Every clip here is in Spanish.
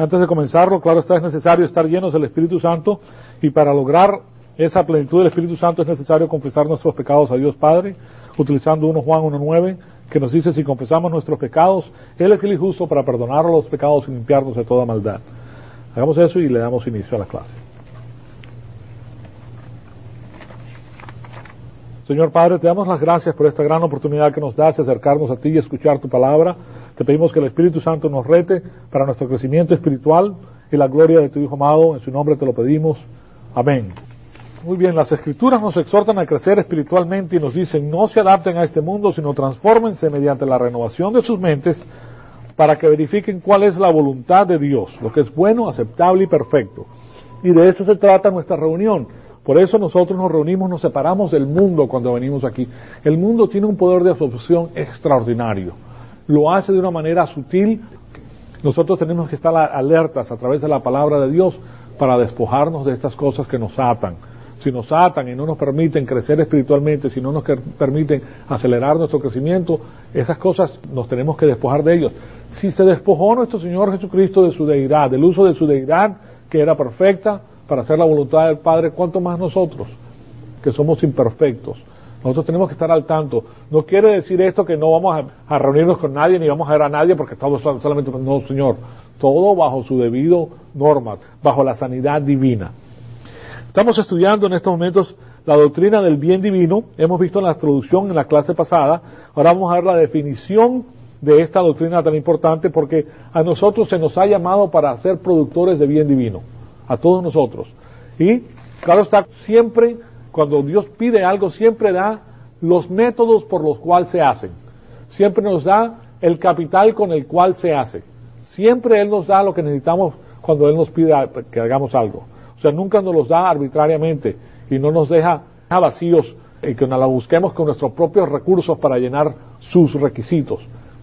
Antes de comenzarlo, claro está, es necesario estar llenos del Espíritu Santo, y para lograr esa plenitud del Espíritu Santo es necesario confesar nuestros pecados a Dios Padre, utilizando 1 Juan 1:9, que nos dice: si confesamos nuestros pecados, Él es fiel y justo para perdonar los pecados y limpiarnos de toda maldad. Hagamos eso y le damos inicio a la clase. Señor Padre, te damos las gracias por esta gran oportunidad que nos das de acercarnos a ti y escuchar tu palabra. Te pedimos que el Espíritu Santo nos rete para nuestro crecimiento espiritual y la gloria de tu Hijo amado. En su nombre te lo pedimos. Amén. Muy bien, las Escrituras nos exhortan a crecer espiritualmente y nos dicen: no se adapten a este mundo, sino transfórmense mediante la renovación de sus mentes para que verifiquen cuál es la voluntad de Dios, lo que es bueno, aceptable y perfecto. Y de eso se trata nuestra reunión. Por eso nosotros nos reunimos, nos separamos del mundo cuando venimos aquí. El mundo tiene un poder de absorción extraordinario. Lo hace de una manera sutil. Nosotros tenemos que estar alertas a través de la palabra de Dios para despojarnos de estas cosas que nos atan. Si nos atan y no nos permiten crecer espiritualmente, si no nos permiten acelerar nuestro crecimiento, esas cosas nos tenemos que despojar de ellos. Si se despojó nuestro Señor Jesucristo de su deidad, del uso de su deidad, que era perfecta, para hacer la voluntad del Padre, ¿cuánto más nosotros, que somos imperfectos? Nosotros tenemos que estar al tanto. No quiere decir esto que no vamos a reunirnos con nadie, ni vamos a ver a nadie, porque estamos solamente... No, Señor, todo bajo su debido norma, bajo la sanidad divina. Estamos estudiando en estos momentos la doctrina del bien divino. Hemos visto la introducción en la clase pasada. Ahora vamos a ver la definición de esta doctrina tan importante, porque a nosotros se nos ha llamado para ser productores de bien divino. A todos nosotros. Y claro está, siempre cuando Dios pide algo, siempre da los métodos por los cuales se hacen. Siempre nos da el capital con el cual se hace. Siempre Él nos da lo que necesitamos cuando Él nos pide que hagamos algo. O sea, nunca nos los da arbitrariamente y no nos deja vacíos y que nos la busquemos con nuestros propios recursos para llenar sus requisitos.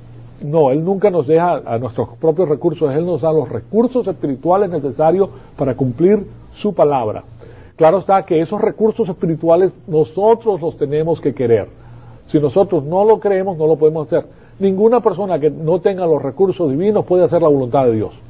No, Él nunca nos deja a nuestros propios recursos. Él nos da los recursos espirituales necesarios para cumplir su palabra. Claro está que esos recursos espirituales nosotros los tenemos que querer. Si nosotros no lo creemos, no lo podemos hacer. Ninguna persona que no tenga los recursos divinos puede hacer la voluntad de Dios.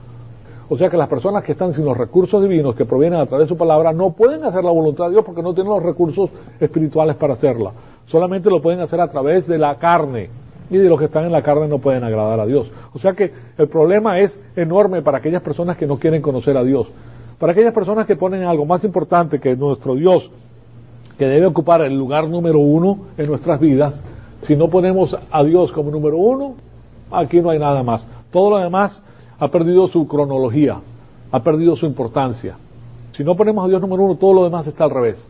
O sea que las personas que están sin los recursos divinos que provienen a través de su palabra no pueden hacer la voluntad de Dios porque no tienen los recursos espirituales para hacerla. Solamente lo pueden hacer a través de la carne. Y de los que están en la carne no pueden agradar a Dios. O sea que el problema es enorme para aquellas personas que no quieren conocer a Dios. Para aquellas personas que ponen algo más importante que nuestro Dios, que debe ocupar el lugar número 1 en nuestras vidas. Si no ponemos a Dios como número 1, aquí no hay nada más. Todo lo demás ha perdido su cronología, ha perdido su importancia. Si no ponemos a Dios número 1, todo lo demás está al revés.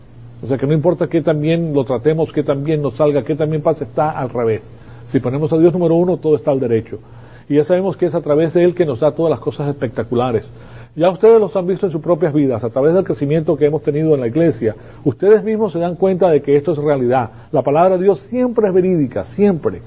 O sea que no importa qué tan bien lo tratemos, qué tan bien nos salga, qué tan bien pase, está al revés. Si ponemos a Dios número 1, todo está al derecho. Y ya sabemos que es a través de Él que nos da todas las cosas espectaculares. Ya ustedes los han visto en sus propias vidas, a través del crecimiento que hemos tenido en la iglesia. Ustedes mismos se dan cuenta de que esto es realidad. La palabra de Dios siempre es verídica, siempre.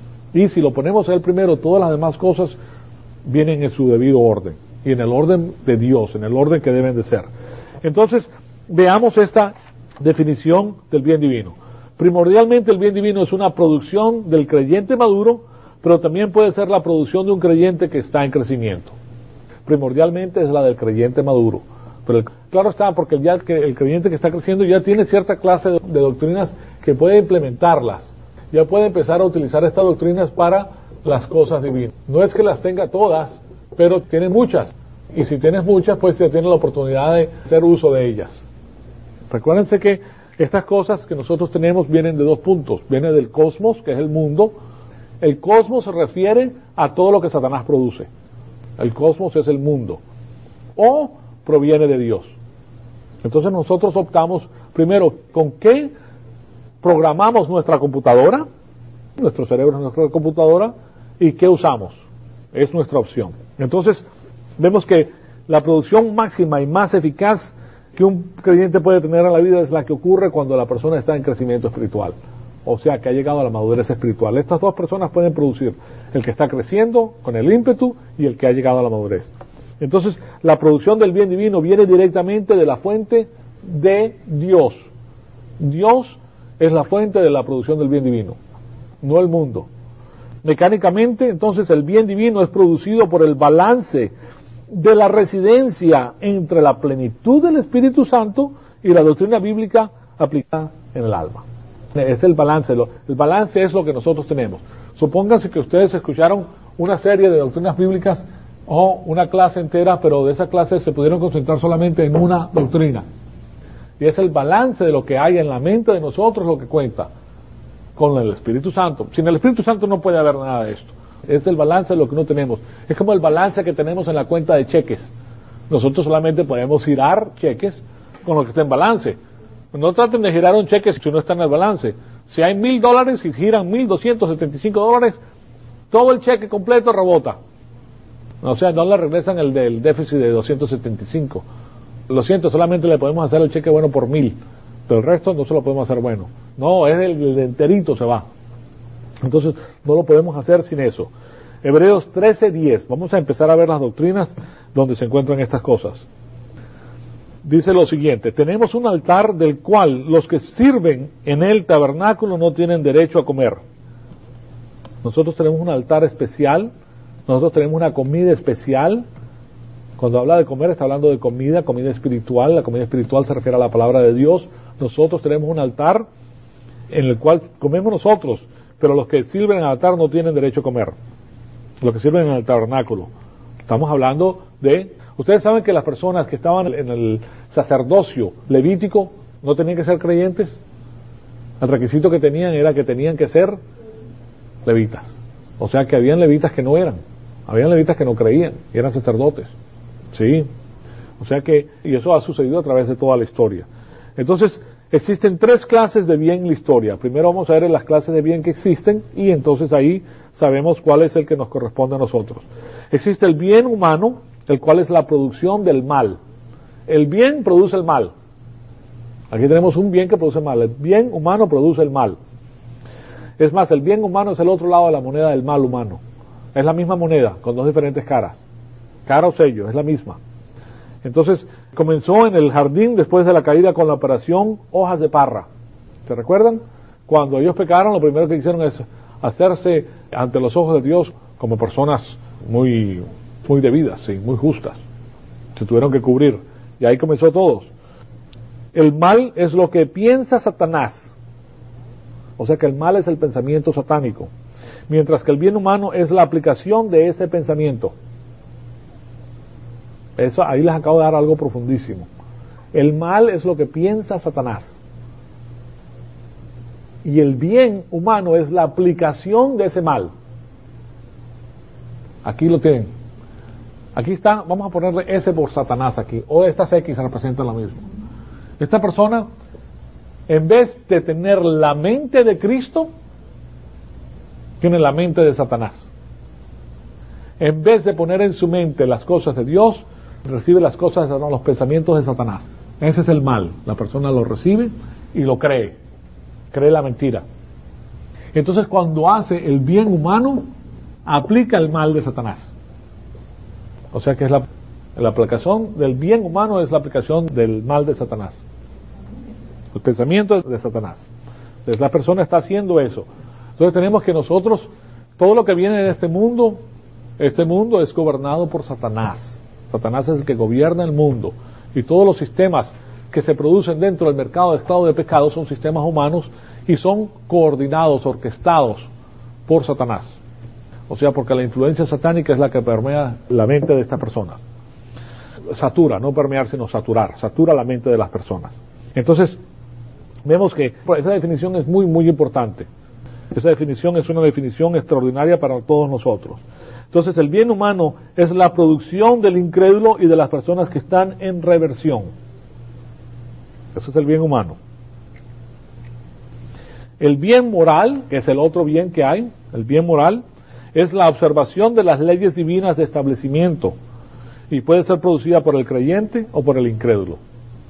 Y si lo ponemos a Él primero, todas las demás cosas vienen en su debido orden. Y en el orden de Dios, en el orden que deben de ser. Entonces, veamos esta definición del bien divino. Primordialmente el bien divino es una producción del creyente maduro, pero también puede ser la producción de un creyente que está en crecimiento. Primordialmente es la del creyente maduro. Pero claro está, porque el creyente que está creciendo ya tiene cierta clase de doctrinas que puede implementarlas. Ya puede empezar a utilizar estas doctrinas para las cosas divinas. No es que las tenga todas, pero tiene muchas. Y si tienes muchas, pues ya tienes la oportunidad de hacer uso de ellas. Recuérdense que estas cosas que nosotros tenemos vienen de dos puntos. Viene del cosmos, que es el mundo. El cosmos se refiere a todo lo que Satanás produce. El cosmos es el mundo. O proviene de Dios. Entonces nosotros optamos, primero, ¿con qué programamos nuestra computadora? Nuestro cerebro es nuestra computadora. ¿Y qué usamos? Es nuestra opción. Entonces, vemos que la producción máxima y más eficaz que un creyente puede tener en la vida es la que ocurre cuando la persona está en crecimiento espiritual. O sea, que ha llegado a la madurez espiritual. Estas dos personas pueden producir el que está creciendo con el ímpetu y el que ha llegado a la madurez. Entonces, la producción del bien divino viene directamente de la fuente de Dios. Dios es la fuente de la producción del bien divino, no el mundo. Mecánicamente, entonces, el bien divino es producido por el balance de la residencia entre la plenitud del Espíritu Santo y la doctrina bíblica aplicada en el alma. Es el balance. El balance es lo que nosotros tenemos. Supónganse que ustedes escucharon una serie de doctrinas bíblicas o una clase entera, pero de esa clase se pudieron concentrar solamente en una doctrina. Y es el balance de lo que hay en la mente de nosotros lo que cuenta con el Espíritu Santo. Sin el Espíritu Santo no puede haber nada de esto. Es el balance de lo que no tenemos. Es como el balance que tenemos en la cuenta de cheques. Nosotros solamente podemos girar cheques con lo que está en balance. No traten de girar un cheque si no está en el balance. Si hay $1,000 y giran $1,275, todo el cheque completo rebota. O sea, no le regresan el del déficit de 275. Lo siento, solamente le podemos hacer el cheque bueno por 1,000, pero el resto no se lo podemos hacer bueno. No, es el enterito se va. Entonces, no lo podemos hacer sin eso. Hebreos 13:10. Vamos a empezar a ver las doctrinas donde se encuentran estas cosas. Dice lo siguiente: tenemos un altar del cual los que sirven en el tabernáculo no tienen derecho a comer. Nosotros tenemos un altar especial, nosotros tenemos una comida especial. Cuando habla de comer está hablando de comida espiritual. La comida espiritual se refiere a la palabra de Dios. Nosotros tenemos un altar en el cual comemos nosotros, pero los que sirven en el altar no tienen derecho a comer. Los que sirven en el tabernáculo. Estamos hablando de... Ustedes saben que las personas que estaban en el sacerdocio levítico no tenían que ser creyentes. El requisito que tenían era que tenían que ser levitas. O sea que habían levitas que no eran. Habían levitas que no creían y eran sacerdotes. Sí. O sea que, y eso ha sucedido a través de toda la historia. Entonces, existen 3 clases de bien en la historia. Primero vamos a ver las clases de bien que existen y entonces ahí sabemos cuál es el que nos corresponde a nosotros. Existe el bien humano, el cual es la producción del mal. El bien produce el mal. Aquí tenemos un bien que produce el mal. El bien humano produce el mal. Es más, el bien humano es el otro lado de la moneda del mal humano. Es la misma moneda, con 2 diferentes caras. Cara o sello, es la misma. Entonces, comenzó en el jardín después de la caída con la operación Hojas de Parra. ¿Se recuerdan? Cuando ellos pecaron, lo primero que hicieron es hacerse ante los ojos de Dios como personas muy debidas, sí, muy justas. Se tuvieron que cubrir. Y ahí comenzó todo. El mal es lo que piensa Satanás. O sea que el mal es el pensamiento satánico. Mientras que el bien humano es la aplicación de ese pensamiento. Eso, ahí les acabo de dar algo profundísimo. El mal es lo que piensa Satanás. Y el bien humano es la aplicación de ese mal. Aquí lo tienen. Aquí está, vamos a ponerle S por Satanás aquí, o estas X representan lo mismo. Esta persona, en vez de tener la mente de Cristo, tiene la mente de Satanás. En vez de poner en su mente las cosas de Dios, recibe las cosas, los pensamientos de Satanás. Ese es el mal. La persona lo recibe y lo cree la mentira. Entonces cuando hace el bien humano, aplica el mal de Satanás. O sea que es la aplicación del bien humano es la aplicación del mal de Satanás. El pensamiento de Satanás. Entonces la persona está haciendo eso. Entonces tenemos que nosotros, todo lo que viene de este mundo es gobernado por Satanás. Satanás es el que gobierna el mundo. Y todos los sistemas que se producen dentro del mercado de estado de pecado son sistemas humanos y son coordinados, orquestados por Satanás. O sea, porque la influencia satánica es la que permea la mente de estas personas. Satura, no permear, sino saturar. Satura la mente de las personas. Entonces, vemos que esa definición es muy importante. Esa definición es una definición extraordinaria para todos nosotros. Entonces, el bien humano es la producción del incrédulo y de las personas que están en reversión. Eso es el bien humano. El bien moral, que es el otro bien que hay, el bien moral, es la observación de las leyes divinas de establecimiento y puede ser producida por el creyente o por el incrédulo.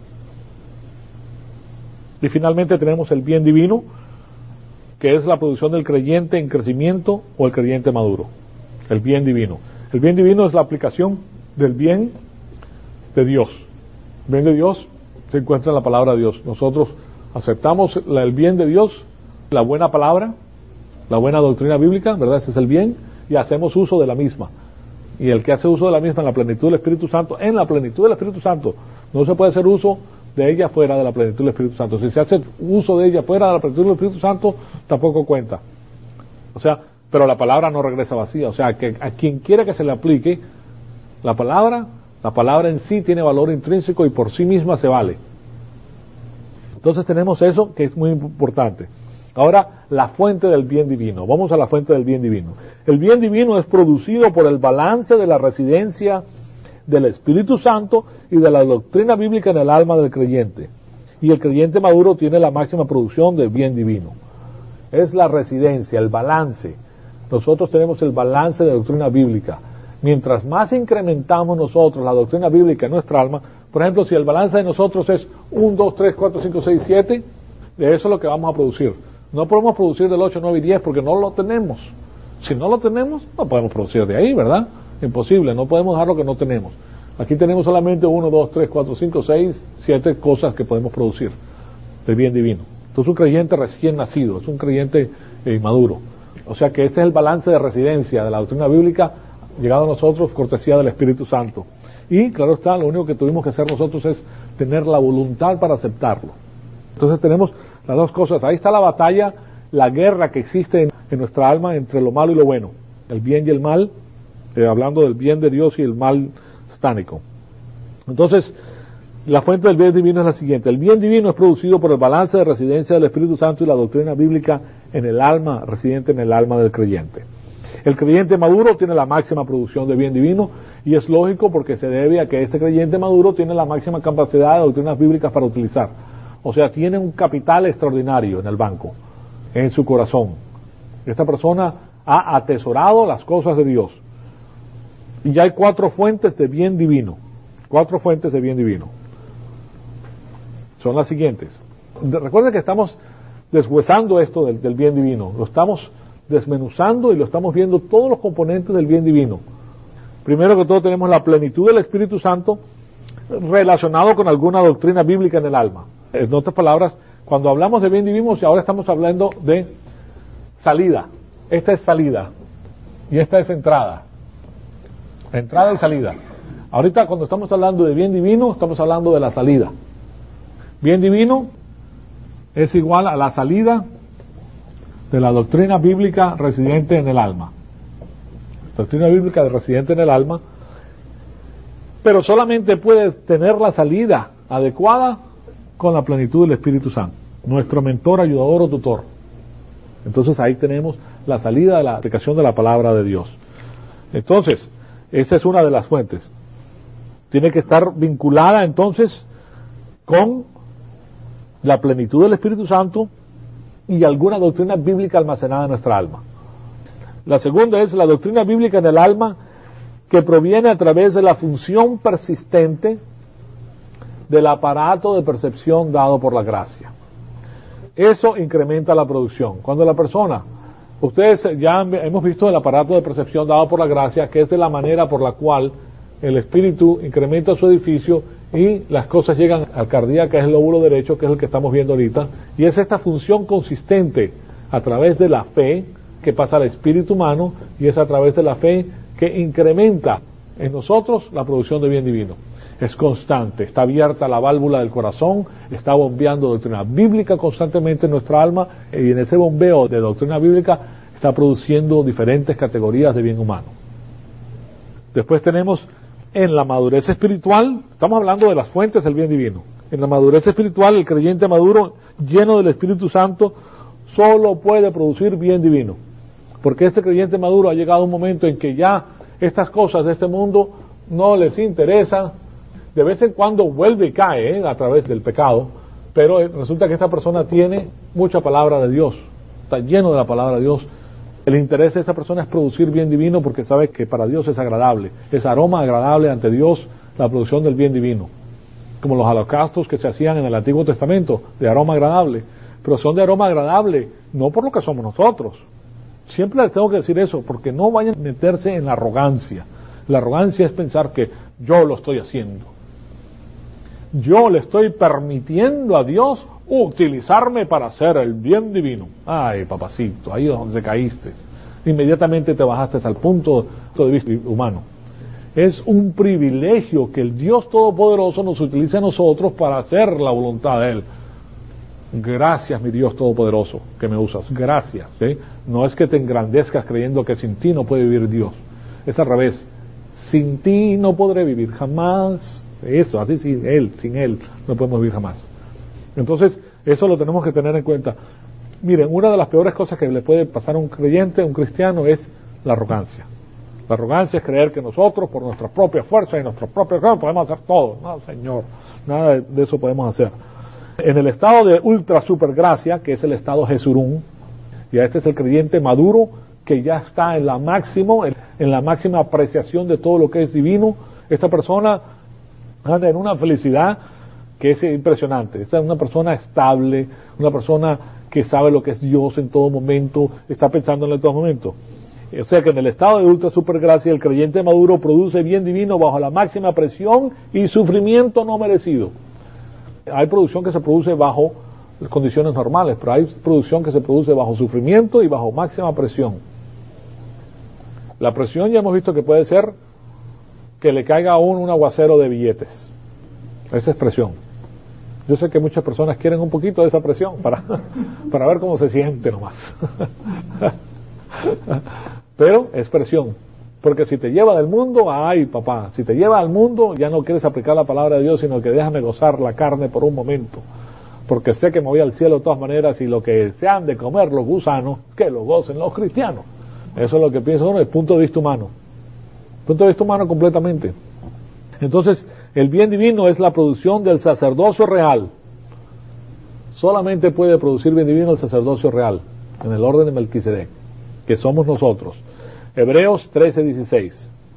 Y finalmente tenemos el bien divino, que es la producción del creyente en crecimiento o el creyente maduro. El bien divino. El bien divino es la aplicación del bien de Dios. El bien de Dios se encuentra en la palabra de Dios. Nosotros aceptamos el bien de Dios, la buena palabra, la buena doctrina bíblica, ¿verdad? Ese es el bien, y hacemos uso de la misma. y el que hace uso de la misma en la plenitud del Espíritu Santo, en la plenitud del Espíritu Santo, no se puede hacer uso de ella fuera de la plenitud del Espíritu Santo. Si se hace uso de ella fuera de la plenitud del Espíritu Santo, tampoco cuenta. O sea, pero la palabra no regresa vacía. O sea, que a quien quiera que se le aplique la palabra en sí tiene valor intrínseco y por sí misma se vale. Entonces tenemos eso que es muy importante. Ahora, la fuente del bien divino. Vamos a la fuente del bien divino. El bien divino es producido por el balance de la residencia del Espíritu Santo y de la doctrina bíblica en el alma del creyente. Y el creyente maduro tiene la máxima producción del bien divino. Es la residencia, el balance. Nosotros tenemos el balance de doctrina bíblica. Mientras más incrementamos nosotros la doctrina bíblica en nuestra alma, por ejemplo, si el balance de nosotros es 1, 2, 3, 4, 5, 6, 7, de eso es lo que vamos a producir. No podemos producir del 8, 9 y 10 porque no lo tenemos. Si no lo tenemos, no podemos producir de ahí, ¿verdad? Imposible, no podemos dar lo que no tenemos. Aquí tenemos solamente 1, 2, 3, 4, 5, 6, 7 cosas que podemos producir del bien divino. Entonces un creyente recién nacido, es un creyente maduro. O sea que este es el balance de residencia de la doctrina bíblica llegado a nosotros cortesía del Espíritu Santo. Y claro está, lo único que tuvimos que hacer nosotros es tener la voluntad para aceptarlo. Entonces tenemos las dos cosas. Ahí está la batalla, la guerra que existe en nuestra alma entre lo malo y lo bueno, el bien y el mal, hablando del bien de Dios y el mal satánico. Entonces, la fuente del bien divino es la siguiente. El bien divino es producido por el balance de residencia del Espíritu Santo y la doctrina bíblica en el alma, residente en el alma del creyente. El creyente maduro tiene la máxima producción de bien divino y es lógico porque se debe a que este creyente maduro tiene la máxima capacidad de doctrinas bíblicas para utilizar. O sea, tiene un capital extraordinario en el banco, en su corazón. Esta persona ha atesorado las cosas de Dios. Y ya hay 4 fuentes de bien divino. 4 fuentes de bien divino. Son las siguientes. Recuerden que estamos deshuesando esto del bien divino. Lo estamos desmenuzando y lo estamos viendo todos los componentes del bien divino. Primero que todo tenemos la plenitud del Espíritu Santo relacionado con alguna doctrina bíblica en el alma. En otras palabras, cuando hablamos de bien divino, ahora estamos hablando de salida. Esta es salida y esta es entrada. Entrada y salida. Ahorita cuando estamos hablando de bien divino, estamos hablando de la salida. Bien divino es igual a la salida de la doctrina bíblica residente en el alma. Doctrina bíblica residente en el alma, pero solamente puede tener la salida adecuada con la plenitud del Espíritu Santo, nuestro mentor, ayudador o tutor. Entonces ahí tenemos la salida de la aplicación de la palabra de Dios. Entonces, esa es una de las fuentes. Tiene que estar vinculada entonces con la plenitud del Espíritu Santo y alguna doctrina bíblica almacenada en nuestra alma. La segunda es la doctrina bíblica en el alma que proviene a través de la función persistente del aparato de percepción dado por la gracia. Eso incrementa la producción. Cuando la persona, ustedes ya hemos visto el aparato de percepción dado por la gracia, que es de la manera por la cual el espíritu incrementa su edificio y las cosas llegan al cardíaco, que es el lóbulo derecho, que es el que estamos viendo ahorita, y es esta función consistente a través de la fe que pasa al espíritu humano, y es a través de la fe que incrementa en nosotros la producción de bien divino. Es constante, está abierta la válvula del corazón, está bombeando doctrina bíblica constantemente en nuestra alma, y en ese bombeo de doctrina bíblica está produciendo diferentes categorías de bien humano. Después tenemos en la madurez espiritual, estamos hablando de las fuentes del bien divino. En la madurez espiritual, el creyente maduro, lleno del Espíritu Santo, solo puede producir bien divino. Porque este creyente maduro ha llegado a un momento en que ya estas cosas de este mundo no les interesan. De vez en cuando vuelve y cae a través del pecado, pero resulta que esta persona tiene mucha palabra de Dios, está lleno de la palabra de Dios. El interés de esta persona es producir bien divino porque sabe que para Dios es agradable, es aroma agradable ante Dios la producción del bien divino. Como los holocaustos que se hacían en el Antiguo Testamento, de aroma agradable, pero son de aroma agradable no por lo que somos nosotros. Siempre les tengo que decir eso, porque no vayan a meterse en la arrogancia. La arrogancia es pensar que yo lo estoy haciendo. Yo le estoy permitiendo a Dios utilizarme para hacer el bien divino. Ay, papacito, ahí es donde caíste. Inmediatamente te bajaste al punto de vista humano. Es un privilegio que el Dios Todopoderoso nos utilice a nosotros para hacer la voluntad de Él. Gracias, mi Dios Todopoderoso, que me usas. Gracias. ¿Sí? No es que te engrandezcas creyendo que sin ti no puede vivir Dios. Es al revés. Sin ti no podré vivir jamás. Eso, así sin Él no podemos vivir jamás. Entonces, eso lo tenemos que tener en cuenta. Miren, una de las peores cosas que le puede pasar a un creyente, a un cristiano, es la arrogancia. La arrogancia es creer que nosotros, por nuestra propia fuerza y nuestro propio campo, podemos hacer todo. No, Señor, nada de eso podemos hacer. En el estado de ultra super gracia, que es el estado Jesurún, y este es el creyente maduro, que ya está en la máxima apreciación de todo lo que es divino. Esta persona anda en una felicidad que es impresionante. Esta es una persona estable, una persona que sabe lo que es Dios en todo momento, está pensando en todo momento. O sea que en el estado de ultra supergracia el creyente maduro produce bien divino bajo la máxima presión y sufrimiento no merecido. Hay producción que se produce bajo condiciones normales, pero hay producción que se produce bajo sufrimiento y bajo máxima presión. La presión ya hemos visto que puede ser que le caiga a uno un aguacero de billetes. Esa es presión. Yo sé que muchas personas quieren un poquito de esa presión para ver cómo se siente nomás. Pero es presión. Porque si te lleva del mundo, ay papá, si te lleva al mundo ya no quieres aplicar la palabra de Dios, sino que déjame gozar la carne por un momento. Porque sé que me voy al cielo de todas maneras y lo que se han de comer los gusanos, que lo gocen los cristianos. Eso es lo que piensa uno, el punto de vista humano. Punto de vista humano completamente. Entonces, el bien divino es la producción del sacerdocio real. Solamente puede producir bien divino el sacerdocio real, en el orden de Melquisedec, que somos nosotros. Hebreos 13:16.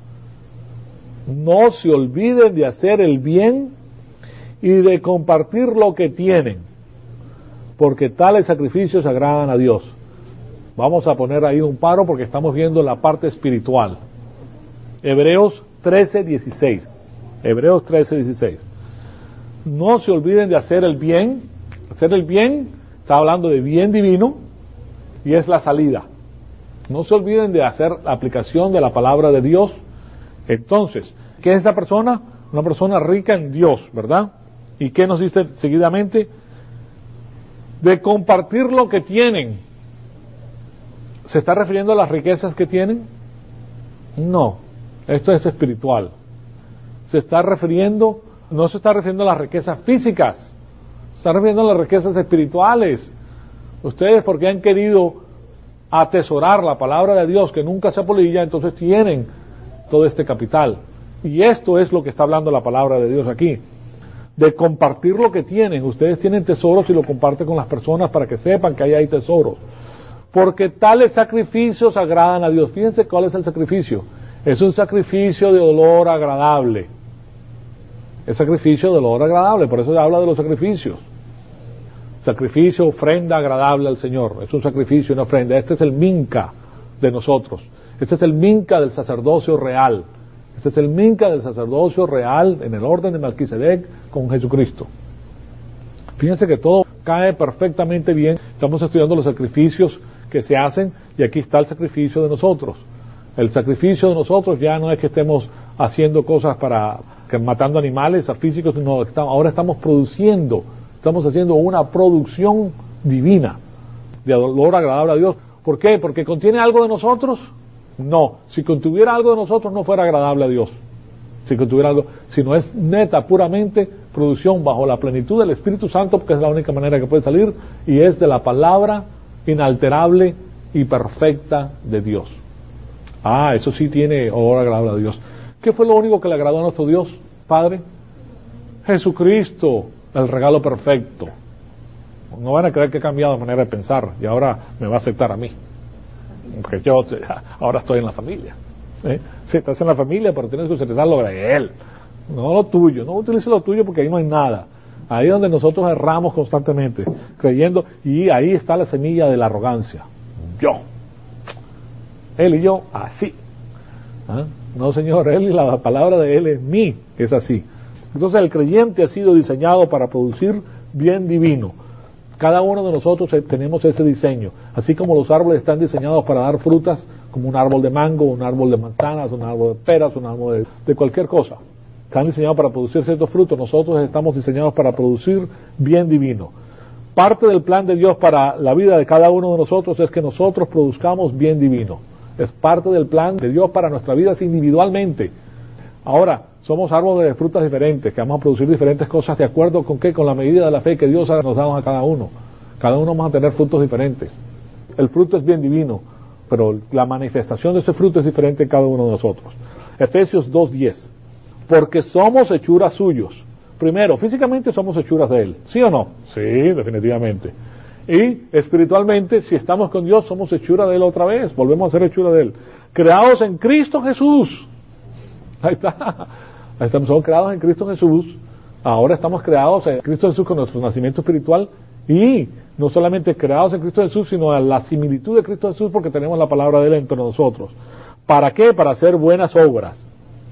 No se olviden de hacer el bien y de compartir lo que tienen, porque tales sacrificios agradan a Dios. Vamos a poner ahí un paro porque estamos viendo la parte espiritual. Hebreos 13:16. Hebreos 13:16. No se olviden de hacer el bien. Hacer el bien está hablando de bien divino y es la salida. No se olviden de hacer la aplicación de la palabra de Dios. Entonces, ¿qué es esa persona? Una persona rica en Dios, ¿verdad? ¿Y qué nos dice seguidamente? De compartir lo que tienen. ¿Se está refiriendo a las riquezas que tienen? No, esto es espiritual. No se está refiriendo a las riquezas físicas, se está refiriendo a las riquezas espirituales. Ustedes, porque han querido atesorar la palabra de Dios que nunca se apolilla, entonces tienen todo este capital. Y esto es lo que está hablando la palabra de Dios aquí, de compartir lo que tienen. Ustedes tienen tesoros y lo comparten con las personas para que sepan que ahí hay tesoros. Porque tales sacrificios agradan a Dios. Fíjense cuál es el sacrificio. Es un sacrificio de olor agradable. Es sacrificio de olor agradable, por eso se habla de los sacrificios. Sacrificio, ofrenda agradable al Señor. Es un sacrificio, una ofrenda. Este es el minca de nosotros. Este es el minca del sacerdocio real. Este es el minca del sacerdocio real en el orden de Melquisedec con Jesucristo. Fíjense que todo cae perfectamente bien. Estamos estudiando los sacrificios que se hacen y aquí está el sacrificio de nosotros. El sacrificio de nosotros ya no es que estemos haciendo cosas matando animales físicos, no, ahora estamos estamos haciendo una producción divina de olor agradable a Dios. ¿Por qué? ¿Porque contiene algo de nosotros? No, si contuviera algo de nosotros no fuera agradable a Dios. Si contuviera algo, sino es neta, puramente producción bajo la plenitud del Espíritu Santo, porque es la única manera que puede salir, y es de la palabra inalterable y perfecta de Dios. Eso sí tiene olor agradable a Dios. ¿Qué fue lo único que le agradó a nuestro Dios, Padre? Jesucristo, el regalo perfecto. No van a creer que he cambiado de manera de pensar y ahora me va a aceptar a mí. Porque yo ahora estoy en la familia. Sí, estás en la familia, pero tienes que utilizar lo de Él, no lo tuyo. No utilices lo tuyo porque ahí no hay nada. Ahí es donde nosotros erramos constantemente, creyendo, y ahí está la semilla de la arrogancia. Yo. Él y yo, así. No, Señor, Él y la palabra de Él es mí, es así. Entonces el creyente ha sido diseñado para producir bien divino. Cada uno de nosotros tenemos ese diseño. Así como los árboles están diseñados para dar frutas, como un árbol de mango, un árbol de manzanas, un árbol de peras, un árbol de cualquier cosa. Están diseñados para producir ciertos frutos. Nosotros estamos diseñados para producir bien divino. Parte del plan de Dios para la vida de cada uno de nosotros es que nosotros produzcamos bien divino. Es parte del plan de Dios para nuestras vidas individualmente. Ahora, somos árboles de frutas diferentes, que vamos a producir diferentes cosas de acuerdo con qué, con la medida de la fe que Dios nos da a cada uno. Cada uno vamos a tener frutos diferentes. El fruto es bien divino, pero la manifestación de ese fruto es diferente en cada uno de nosotros. Efesios 2:10. Porque somos hechuras suyos. Primero, físicamente somos hechuras de Él. ¿Sí o no? Sí, definitivamente. Y espiritualmente, si estamos con Dios, somos hechura de Él otra vez. Volvemos a ser hechura de Él. Creados en Cristo Jesús. Ahí está. Somos creados en Cristo Jesús. Ahora estamos creados en Cristo Jesús con nuestro nacimiento espiritual. Y no solamente creados en Cristo Jesús, sino a la similitud de Cristo Jesús porque tenemos la palabra de Él entre nosotros. ¿Para qué? Para hacer buenas obras.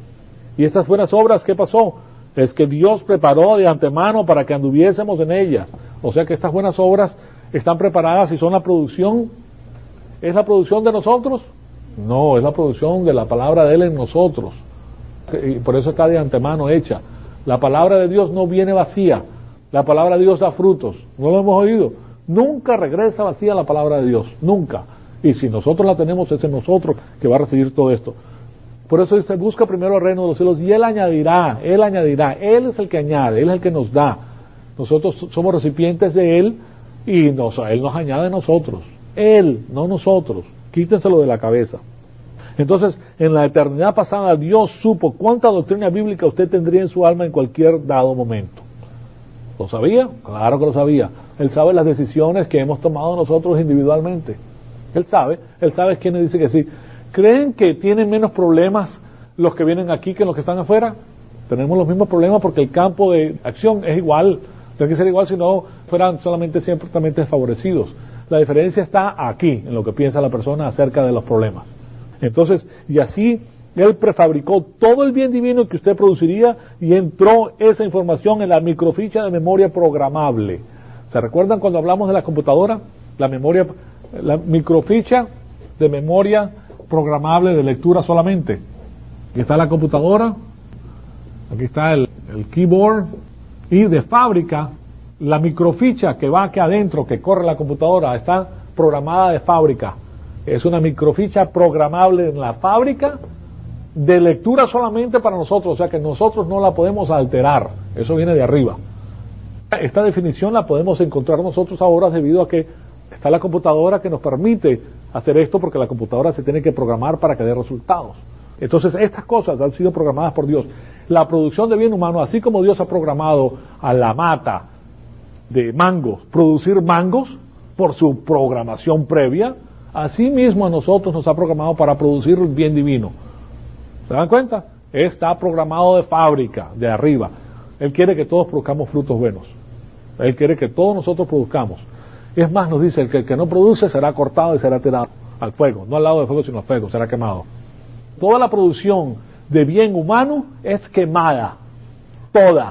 Y estas buenas obras, ¿qué pasó? Es que Dios preparó de antemano para que anduviésemos en ellas. O sea que estas buenas obras están preparadas y son la producción. ¿Es la producción de nosotros? No, es la producción de la palabra de Él en nosotros. Y por eso está de antemano hecha. La palabra de Dios no viene vacía. La palabra de Dios da frutos. ¿No lo hemos oído? Nunca regresa vacía la palabra de Dios. Nunca. Y si nosotros la tenemos, es en nosotros que va a recibir todo esto. Por eso dice, busca primero el reino de los cielos y Él añadirá. Él es el que añade, Él es el que nos da. Nosotros somos recipientes de Él y Él nos añade a nosotros. Él, no nosotros. Quítenselo de la cabeza. Entonces, en la eternidad pasada, Dios supo cuánta doctrina bíblica usted tendría en su alma en cualquier dado momento. ¿Lo sabía? Claro que lo sabía. Él sabe las decisiones que hemos tomado nosotros individualmente. Él sabe quiénes dice que sí. ¿Creen que tienen menos problemas los que vienen aquí que los que están afuera? Tenemos los mismos problemas porque el campo de acción es igual. Tiene que ser igual si no fueran solamente siempre desfavorecidos. La diferencia está aquí, en lo que piensa la persona acerca de los problemas. Entonces, y así Él prefabricó todo el bien divino que usted produciría y entró esa información en la microficha de memoria programable. ¿Se recuerdan cuando hablamos de la computadora? La microficha de memoria programable de lectura solamente. Aquí está la computadora, aquí está el keyboard, y de fábrica, la microficha que va aquí adentro, que corre la computadora, está programada de fábrica. Es una microficha programable en la fábrica de lectura solamente para nosotros, o sea que nosotros no la podemos alterar, eso viene de arriba. Esta definición la podemos encontrar nosotros ahora debido a que está la computadora que nos permite hacer esto porque la computadora se tiene que programar para que dé resultados. Entonces estas cosas han sido programadas por Dios. La producción de bien humano, así como Dios ha programado a la mata de mangos, producir mangos por su programación previa, así mismo a nosotros nos ha programado para producir el bien divino. ¿Se dan cuenta? Está programado de fábrica, de arriba. Él quiere que todos produzcamos frutos buenos. Él quiere que todos nosotros produzcamos. Es más, nos dice, el que no produce será cortado y será tirado al fuego. No al lado del fuego, sino al fuego, será quemado. Toda la producción de bien humano es quemada. Toda.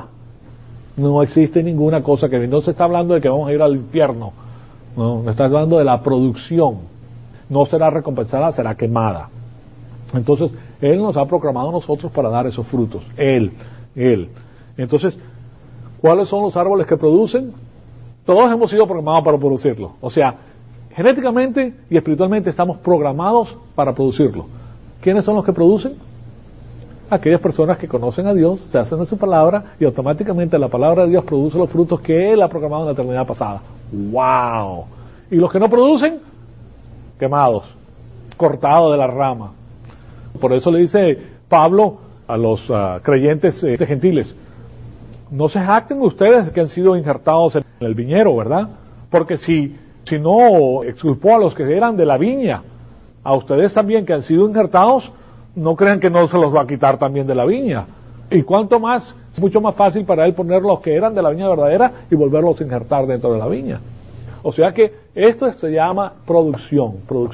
No existe ninguna cosa que... No se está hablando de que vamos a ir al infierno. No está hablando de la producción. No será recompensada, será quemada. Entonces, Él nos ha proclamado a nosotros para dar esos frutos. Él. Entonces, ¿cuáles son los árboles que producen? Todos hemos sido programados para producirlo. O sea, genéticamente y espiritualmente estamos programados para producirlo. ¿Quiénes son los que producen? Aquellas personas que conocen a Dios, se hacen de su palabra y automáticamente la palabra de Dios produce los frutos que Él ha proclamado en la eternidad pasada. ¡Wow! Y los que no producen, quemados, cortados de la rama. Por eso le dice Pablo a los creyentes gentiles, no se jacten ustedes que han sido injertados en el viñero, ¿verdad? Porque si no exculpó a los que eran de la viña, a ustedes también que han sido injertados, no crean que no se los va a quitar también de la viña. Y cuanto más, es mucho más fácil para Él poner los que eran de la viña verdadera y volverlos a injertar dentro de la viña. O sea que esto se llama producción.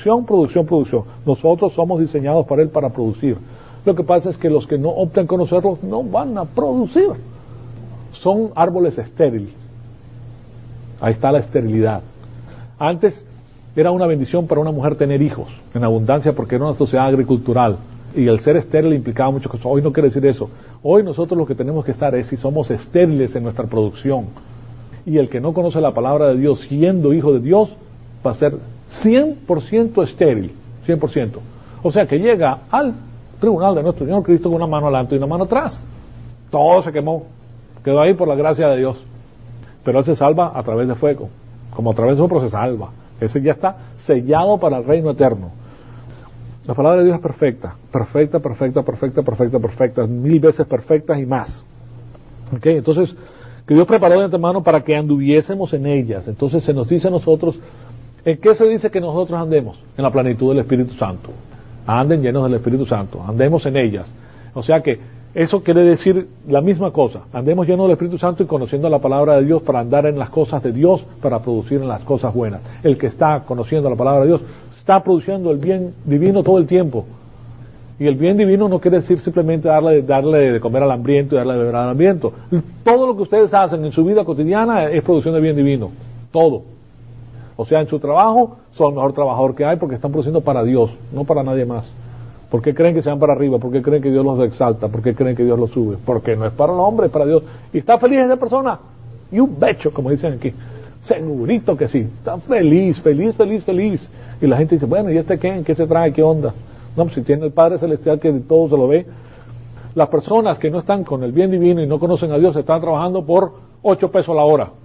Nosotros somos diseñados por Él para producir. Lo que pasa es que los que no optan conocerlos no van a producir. Son árboles estériles. Ahí está la esterilidad. Antes era una bendición para una mujer tener hijos en abundancia porque era una sociedad agricultural y el ser estéril implicaba muchas cosas. Hoy no quiere decir eso. Hoy nosotros lo que tenemos que estar es si somos estériles en nuestra producción. Y el que no conoce la palabra de Dios siendo hijo de Dios va a ser 100% estéril, 100%. O sea que llega al tribunal de nuestro Señor Cristo con una mano adelante y una mano atrás. Todo se quemó, quedó ahí por la gracia de Dios. Pero Él se salva a través de fuego, como a través de fuego se salva. Ese ya está sellado para el reino eterno. La palabra de Dios es perfecta, perfecta, perfecta, perfecta, perfecta, perfecta, 1000 veces perfectas y más. ¿Ok? Entonces, que Dios preparó de antemano para que anduviésemos en ellas. Entonces se nos dice a nosotros, ¿en qué se dice que nosotros andemos? En la plenitud del Espíritu Santo. Anden llenos del Espíritu Santo, andemos en ellas. O sea que eso quiere decir la misma cosa, andemos llenos del Espíritu Santo y conociendo la palabra de Dios para andar en las cosas de Dios, para producir en las cosas buenas. El que está conociendo la palabra de Dios está produciendo el bien divino todo el tiempo. Y el bien divino no quiere decir simplemente darle de comer al hambriento y darle de beber al hambriento. Todo lo que ustedes hacen en su vida cotidiana es producción de bien divino. Todo. O sea, en su trabajo son el mejor trabajador que hay porque están produciendo para Dios, no para nadie más. ¿Por qué creen que se van para arriba? ¿Por qué creen que Dios los exalta? ¿Por qué creen que Dios los sube? Porque no es para el hombre, es para Dios. ¿Y está feliz esa persona? Y un becho, como dicen aquí. Segurito que sí. Está feliz, feliz, feliz, feliz. Y la gente dice, bueno, ¿y este qué? ¿Qué se trae? ¿Qué onda? No, pues si tiene el Padre Celestial que todo se lo ve. Las personas que no están con el bien divino y no conocen a Dios están trabajando por 8 pesos la hora.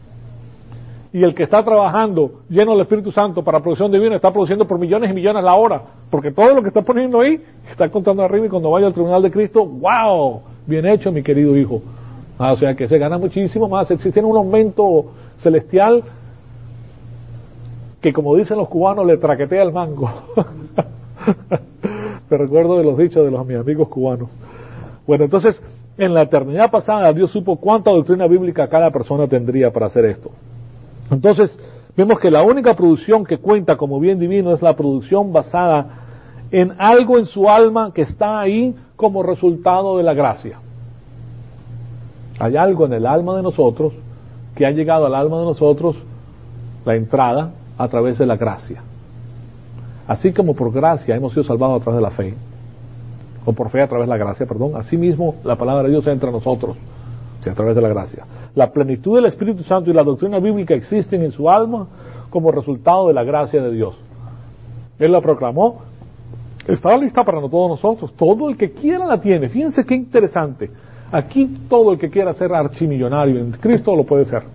Y el que está trabajando lleno del Espíritu Santo para producción divina está produciendo por millones y millones la hora. Porque todo lo que está poniendo ahí está contando arriba y cuando vaya al tribunal de Cristo, ¡wow! Bien hecho, mi querido hijo. O sea que se gana muchísimo más. Existe un aumento celestial que, como dicen los cubanos, le traquetea el mango. Me recuerdo de los dichos de mis amigos cubanos. Bueno, entonces, en la eternidad pasada, Dios supo cuánta doctrina bíblica cada persona tendría para hacer esto. Entonces, vemos que la única producción que cuenta como bien divino es la producción basada en algo en su alma que está ahí como resultado de la gracia. Hay algo en el alma de nosotros que ha llegado al alma de nosotros, la entrada a través de la gracia. Así como por gracia hemos sido salvados a través de la fe, o por fe a través de la gracia, perdón, así mismo la palabra de Dios entra a nosotros, a través de la gracia. La plenitud del Espíritu Santo y la doctrina bíblica existen en su alma como resultado de la gracia de Dios. Él la proclamó, está lista para todos nosotros, todo el que quiera la tiene. Fíjense qué interesante, aquí todo el que quiera ser archimillonario en Cristo lo puede ser.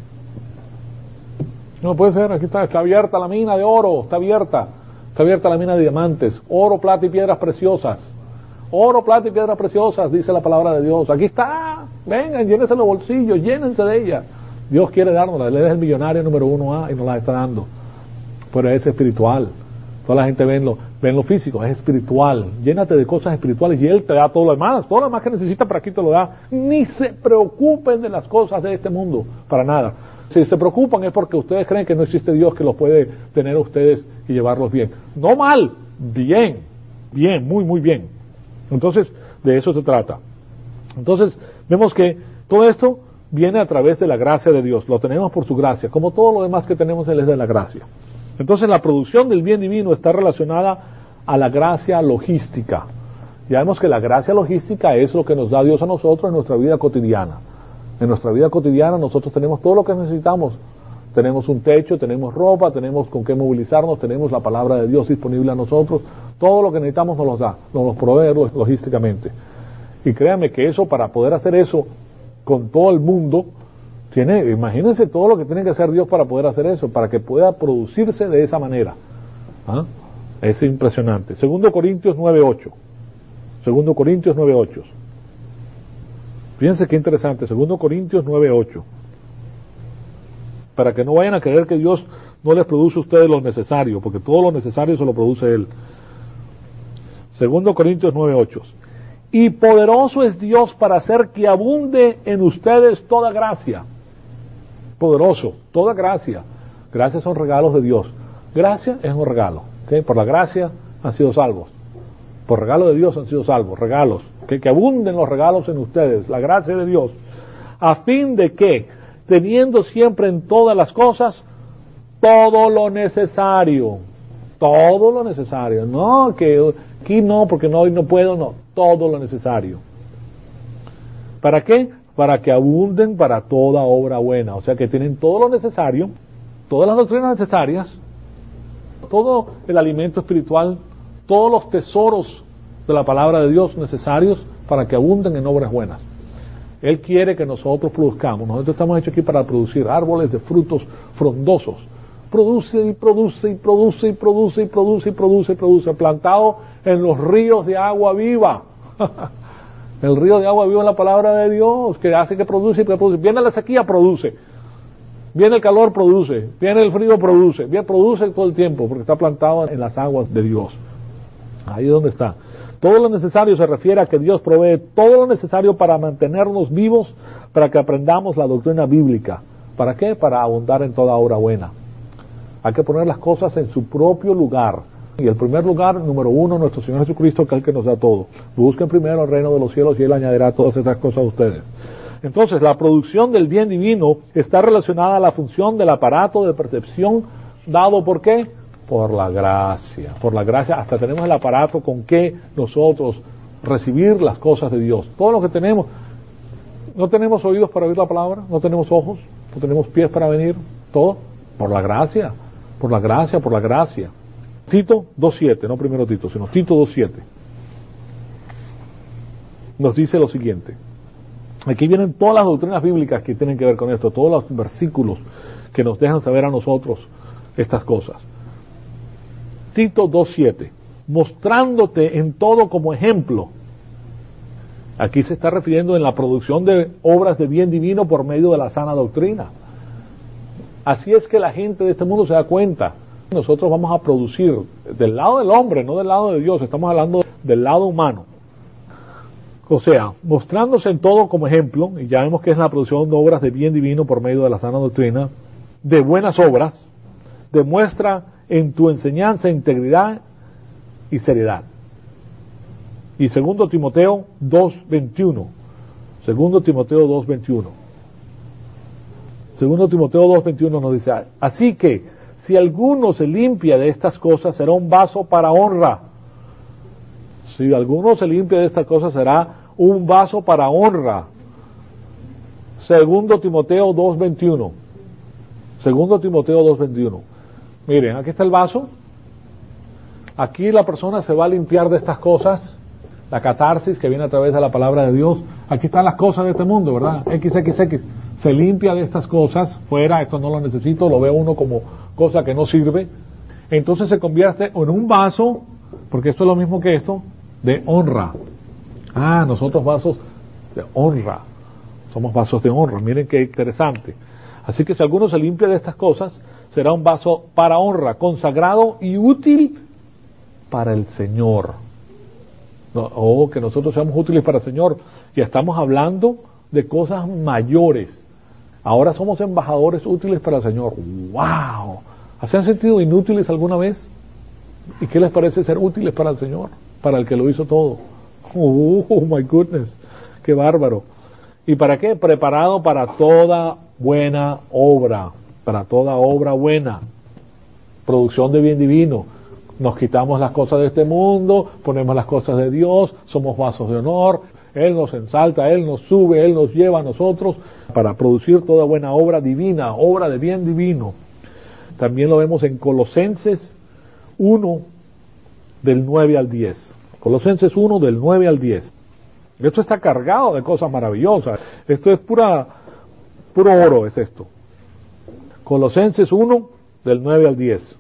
No puede ser, aquí está abierta la mina de oro, está abierta la mina de diamantes, oro, plata y piedras preciosas. Oro, plata y piedras preciosas, dice la palabra de Dios. Aquí está, vengan, llénense los bolsillos, llénense de ella. Dios quiere dárnosla, Él es el millonario número 1A y nos la está dando. Pero es espiritual. Toda la gente ve en lo físico, es espiritual. Llénate de cosas espirituales y Él te da todo lo demás que necesitas para aquí te lo da. Ni se preocupen de las cosas de este mundo, para nada. Si se preocupan es porque ustedes creen que no existe Dios que los puede tener a ustedes y llevarlos bien. No mal, bien, muy, muy bien. Entonces, de eso se trata. Entonces, vemos que todo esto viene a través de la gracia de Dios. Lo tenemos por su gracia. Como todo lo demás que tenemos, Él es de la gracia. Entonces, la producción del bien divino está relacionada a la gracia logística. Ya vemos que la gracia logística es lo que nos da Dios a nosotros en nuestra vida cotidiana. En nuestra vida cotidiana nosotros tenemos todo lo que necesitamos. Tenemos un techo, tenemos ropa, tenemos con qué movilizarnos, tenemos la palabra de Dios disponible a nosotros. Todo lo que necesitamos nos los da, nos los provee logísticamente. Y créanme que eso, para poder hacer eso con todo el mundo, imagínense todo lo que tiene que hacer Dios para poder hacer eso, para que pueda producirse de esa manera. ¿Ah? Es impresionante. 2 Corintios 9:8. 2 Corintios 9:8. Fíjense qué interesante, 2 Corintios 9:8. Para que no vayan a creer que Dios no les produce a ustedes lo necesario, porque todo lo necesario se lo produce Él. 2 Corintios 9:8. Y poderoso es Dios para hacer que abunde en ustedes toda gracia. Poderoso, toda gracia. Gracias son regalos de Dios. Gracia es un regalo. ¿Okay? Por la gracia han sido salvos. Por regalo de Dios han sido salvos. Regalos. ¿Okay? Que abunden los regalos en ustedes. La gracia de Dios. A fin de que, teniendo siempre en todas las cosas todo lo necesario. Todo lo necesario. No, que aquí no, porque no, hoy no puedo, no. Todo lo necesario. ¿Para qué? Para que abunden para toda obra buena. O sea que tienen todo lo necesario, todas las doctrinas necesarias, todo el alimento espiritual, todos los tesoros de la palabra de Dios necesarios para que abunden en obras buenas. Él quiere que nosotros produzcamos. Nosotros estamos hechos aquí para producir árboles de frutos frondosos. Produce y produce y produce y produce y produce y produce y produce, plantado en los ríos de agua viva. El río de agua viva es la palabra de Dios, que hace que produce y que produce. Viene la sequía, produce. Viene el calor, produce. Viene el frío, produce. Produce todo el tiempo, porque está plantado en las aguas de Dios. Ahí es donde está. Todo lo necesario se refiere a que Dios provee todo lo necesario para mantenernos vivos, para que aprendamos la doctrina bíblica. ¿Para qué? Para abundar en toda obra buena. Hay que poner las cosas en su propio lugar. Y el primer lugar, número uno, nuestro Señor Jesucristo, que es el que nos da todo. Busquen primero el reino de los cielos y Él añadirá todas estas cosas a ustedes. Entonces, la producción del bien divino está relacionada a la función del aparato de percepción dado ¿por qué? Por la gracia. Por la gracia, hasta tenemos el aparato con que nosotros recibir las cosas de Dios. Todo lo que tenemos, no tenemos oídos para oír la palabra, no tenemos ojos, no tenemos pies para venir, todo por la gracia. Por la gracia, por la gracia. Tito 2.7, no primero Tito, sino Tito 2.7. Nos dice lo siguiente. Aquí vienen todas las doctrinas bíblicas que tienen que ver con esto, todos los versículos que nos dejan saber a nosotros estas cosas. Tito 2.7. Mostrándote en todo como ejemplo. Aquí se está refiriendo en la producción de obras de bien divino por medio de la sana doctrina. Así es que la gente de este mundo se da cuenta. Nosotros vamos a producir del lado del hombre, no del lado de Dios, estamos hablando del lado humano. O sea, mostrándose en todo como ejemplo, y ya vemos que es la producción de obras de bien divino por medio de la sana doctrina, de buenas obras, demuestra en tu enseñanza integridad y seriedad. Y 2 Timoteo 2.21. 2 Timoteo 2.21. 2 Timoteo 2.21 nos dice, así que si alguno se limpia de estas cosas, será un vaso para honra. Si alguno se limpia de estas cosas, será un vaso para honra. 2 Timoteo 2.21. 2 Timoteo 2.21. Miren, aquí está el vaso. Aquí la persona se va a limpiar de estas cosas. La catarsis que viene a través de la palabra de Dios. Aquí están las cosas de este mundo, ¿verdad? XXX. Se limpia de estas cosas, fuera, esto no lo necesito, lo ve uno como cosa que no sirve. Entonces se convierte en un vaso, porque esto es lo mismo que esto, de honra. Nosotros vasos de honra. Somos vasos de honra, miren qué interesante. Así que si alguno se limpia de estas cosas, será un vaso para honra, consagrado y útil para el Señor. Que nosotros seamos útiles para el Señor. Y estamos hablando de cosas mayores. Ahora somos embajadores útiles para el Señor. ¡Wow! ¿Se han sentido inútiles alguna vez? ¿Y qué les parece ser útiles para el Señor? Para el que lo hizo todo. ¡Oh, my goodness! ¡Qué bárbaro! ¿Y para qué? Preparado para toda buena obra. Para toda obra buena. Producción de bien divino. Nos quitamos las cosas de este mundo, ponemos las cosas de Dios, somos vasos de honor. Él nos ensalta, Él nos sube, Él nos lleva a nosotros para producir toda buena obra divina, obra de bien divino. También lo vemos en Colosenses 1, del 9 al 10. Colosenses 1, del 9 al 10. Esto está cargado de cosas maravillosas. Esto es puro oro, es esto. Colosenses 1, del 9 al 10.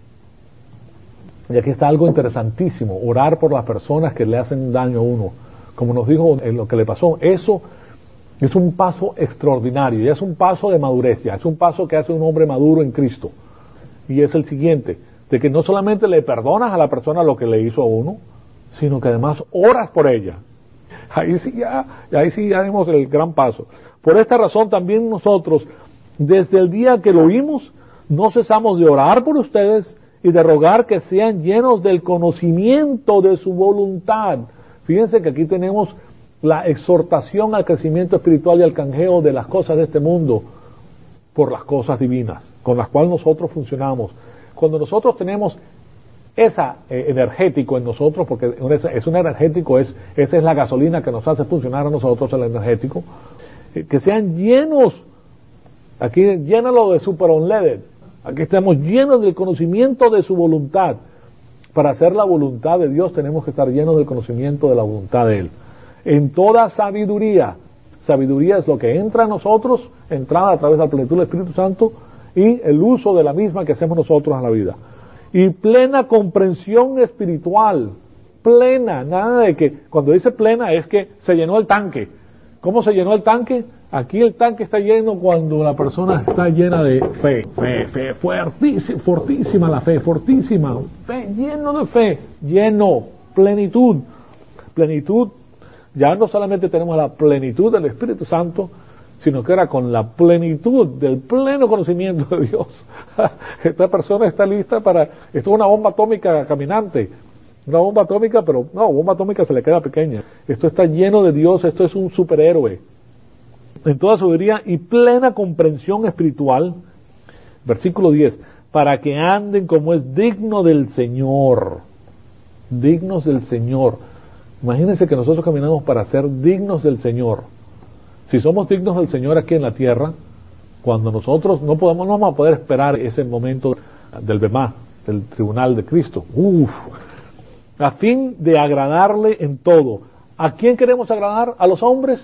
Y aquí está algo interesantísimo, orar por las personas que le hacen daño a uno. Como nos dijo en lo que le pasó, eso es un paso extraordinario, ya es un paso de madurez, ya es un paso que hace un hombre maduro en Cristo. Y es el siguiente, de que no solamente le perdonas a la persona lo que le hizo a uno, sino que además oras por ella. Ahí sí ya dimos el gran paso. Por esta razón también nosotros, desde el día que lo oímos, no cesamos de orar por ustedes y de rogar que sean llenos del conocimiento de su voluntad. Fíjense que aquí tenemos la exhortación al crecimiento espiritual y al canjeo de las cosas de este mundo. por las cosas divinas, con las cuales nosotros funcionamos. Cuando nosotros tenemos esa energético en nosotros, porque es un energético, esa es la gasolina que nos hace funcionar a nosotros, el energético, que sean llenos, aquí llénalo de super unleaded, aquí estamos llenos del conocimiento de su voluntad. Para hacer la voluntad de Dios tenemos que estar llenos del conocimiento de la voluntad de Él. En toda sabiduría, sabiduría es lo que entra a nosotros, entrada a través de la plenitud del Espíritu Santo, y el uso de la misma que hacemos nosotros en la vida. Y plena comprensión espiritual, plena, nada de que, cuando dice plena es que se llenó el tanque. ¿Cómo se llenó el tanque? Aquí el tanque está lleno cuando la persona está llena de fe, fuertísima, fortísima la fe, fortísima, fe, lleno de fe, lleno, plenitud, ya no solamente tenemos la plenitud del Espíritu Santo, sino que era con la plenitud del pleno conocimiento de Dios. Esta persona está lista para, esto es una bomba atómica caminante, una bomba atómica, pero no, bomba atómica se le queda pequeña. Esto está lleno de Dios, esto es un superhéroe. En toda sabiduría y plena comprensión espiritual, versículo 10, para que anden como es digno del Señor, dignos del Señor. Imagínense que nosotros caminamos para ser dignos del Señor. Si somos dignos del Señor aquí en la tierra, cuando nosotros no vamos a poder esperar ese momento del Bemá, del tribunal de Cristo. A fin de agradarle en todo. ¿A quién queremos agradar? ¿A los hombres?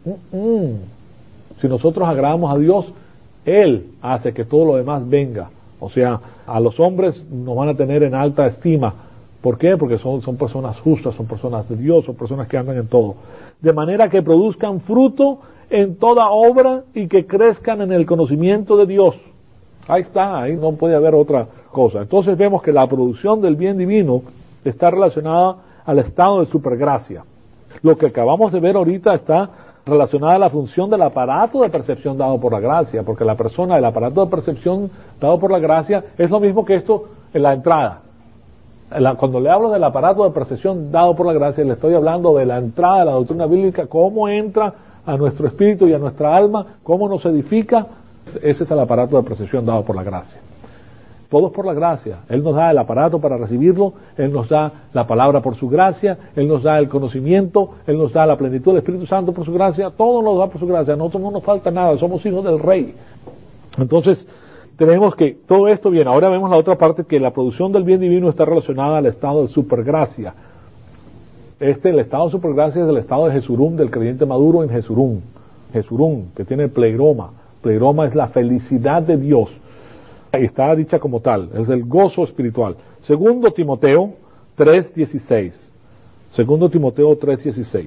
Si nosotros agradamos a Dios, Él hace que todo lo demás venga. O sea, a los hombres nos van a tener en alta estima. ¿Por qué? Porque son personas justas, son personas de Dios, son personas que andan en todo. De manera que produzcan fruto en toda obra y que crezcan en el conocimiento de Dios. Ahí está, ahí no puede haber otra cosa. Entonces vemos que la producción del bien divino está relacionada al estado de supergracia. Lo que acabamos de ver ahorita está relacionada a la función del aparato de percepción dado por la gracia, porque la persona, el aparato de percepción dado por la gracia es lo mismo que esto en la entrada. Cuando le hablo del aparato de percepción dado por la gracia, le estoy hablando de la entrada de la doctrina bíblica, cómo entra a nuestro espíritu y a nuestra alma, cómo nos edifica. Ese es el aparato de percepción dado por la gracia. Todo es por la gracia. Él nos da el aparato para recibirlo, Él nos da la palabra por su gracia, Él nos da el conocimiento, Él nos da la plenitud del Espíritu Santo por su gracia, todo nos da por su gracia. A nosotros no nos falta nada, somos hijos del Rey. Entonces, tenemos que todo esto bien. Ahora vemos la otra parte, que la producción del bien divino está relacionada al estado de supergracia. El estado de supergracia es el estado de Jesurum, del creyente maduro en Jesurum. Jesurum, que tiene plegroma. Plegroma es la felicidad de Dios. Y está dicha como tal, es el gozo espiritual. Segundo Timoteo 3:16. Segundo Timoteo 3:16.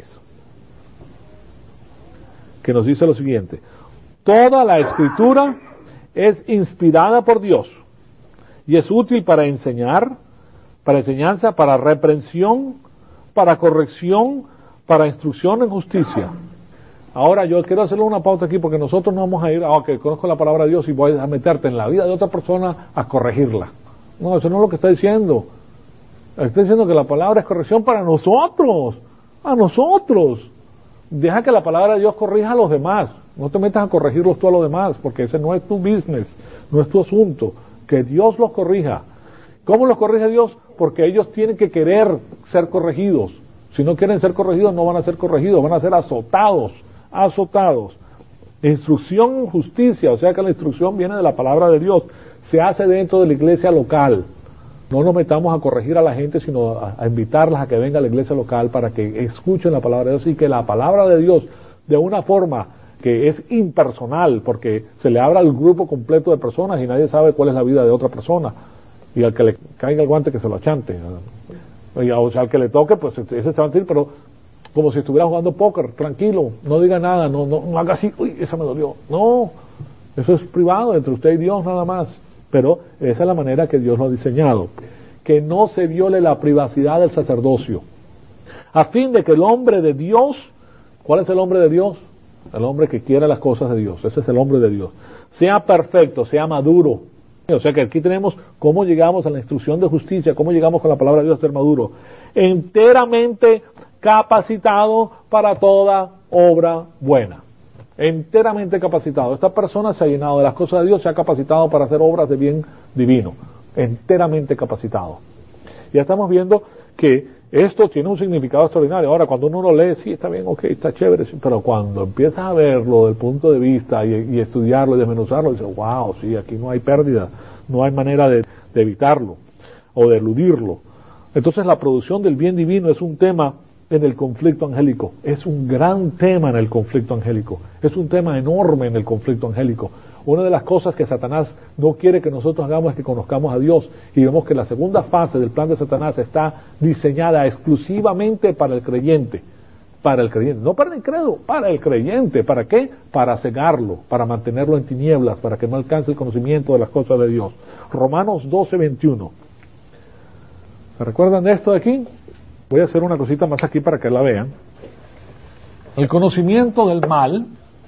Que nos dice lo siguiente: toda la escritura es inspirada por Dios y es útil para enseñar, para enseñanza, para reprensión, para corrección, para instrucción en justicia. Ahora yo quiero hacerle una pauta aquí, porque nosotros no vamos a ir, que conozco la palabra de Dios y voy a meterte en la vida de otra persona a corregirla. No, eso no es lo que está diciendo. Está diciendo que la palabra es corrección para nosotros, a nosotros. Deja que la palabra de Dios corrija a los demás. No te metas a corregirlos tú a los demás, porque ese no es tu business, no es tu asunto. Que Dios los corrija. ¿Cómo los corrige Dios? Porque ellos tienen que querer ser corregidos. Si no quieren ser corregidos, no van a ser corregidos, van a ser azotados. Instrucción en justicia, o sea que la instrucción viene de la palabra de Dios, se hace dentro de la iglesia local. No nos metamos a corregir a la gente, sino a invitarlas a que venga a la iglesia local para que escuchen la palabra de Dios, y que la palabra de Dios, de una forma que es impersonal, porque se le habla al grupo completo de personas y nadie sabe cuál es la vida de otra persona, y al que le caiga el guante que se lo achante, o sea, al que le toque, pues ese se va a decir, pero como si estuviera jugando póker, tranquilo, no diga nada, no haga así, uy, esa me dolió. No, eso es privado entre usted y Dios nada más. Pero esa es la manera que Dios lo ha diseñado. Que no se viole la privacidad del sacerdocio. A fin de que el hombre de Dios, ¿cuál es el hombre de Dios? El hombre que quiere las cosas de Dios, ese es el hombre de Dios. Sea perfecto, sea maduro. O sea que aquí tenemos cómo llegamos a la instrucción de justicia, cómo llegamos con la palabra de Dios a ser maduro. Enteramente capacitado para toda obra buena. enteramente capacitado. Esta persona se ha llenado de las cosas de Dios, se ha capacitado para hacer obras de bien divino, enteramente capacitado. Ya estamos viendo que esto tiene un significado extraordinario. Ahora, cuando uno lo lee, sí, está bien, ok, está chévere, sí, pero cuando empiezas a verlo del punto de vista y estudiarlo y desmenuzarlo, dices, wow, sí, aquí no hay pérdida, no hay manera de evitarlo o de eludirlo. Entonces la producción del bien divino es un tema en el conflicto angélico, es un gran tema en el conflicto angélico, es un tema enorme en el conflicto angélico. Una de las cosas que Satanás no quiere que nosotros hagamos es que conozcamos a Dios, y vemos que la segunda fase del plan de Satanás está diseñada exclusivamente para el creyente, no para el incrédulo, para el creyente. ¿Para qué? Para cegarlo, para mantenerlo en tinieblas, para que no alcance el conocimiento de las cosas de Dios. Romanos 12:21. ¿Se recuerdan de esto de aquí? Voy a hacer una cosita más aquí para que la vean. El conocimiento del mal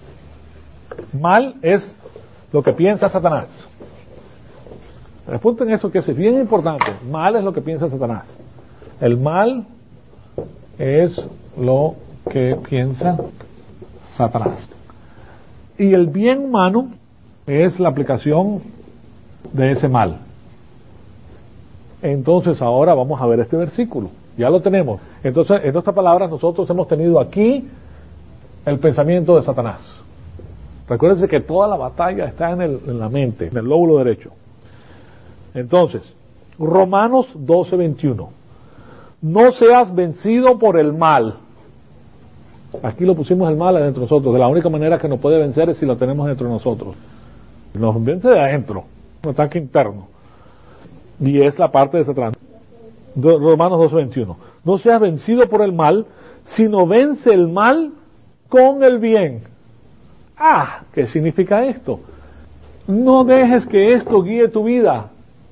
es lo que piensa Satanás. Apunten esto, que es bien importante. Mal es lo que piensa Satanás. El mal es lo que piensa Satanás. Y el bien humano es la aplicación de ese mal. Entonces ahora vamos a ver este versículo. Ya lo tenemos. Entonces, en otras palabras, nosotros hemos tenido aquí el pensamiento de Satanás. Recuérdense que toda la batalla está en la mente, en el lóbulo derecho. Entonces, Romanos 12:21. No seas vencido por el mal. Aquí lo pusimos el mal adentro de nosotros. De la única manera que nos puede vencer es si lo tenemos dentro de nosotros. Nos vence de adentro, un ataque interno. Y es la parte de Satanás. Romanos 12:21. No seas vencido por el mal, sino vence el mal con el bien. ¿Qué significa esto? No dejes que esto guíe tu vida.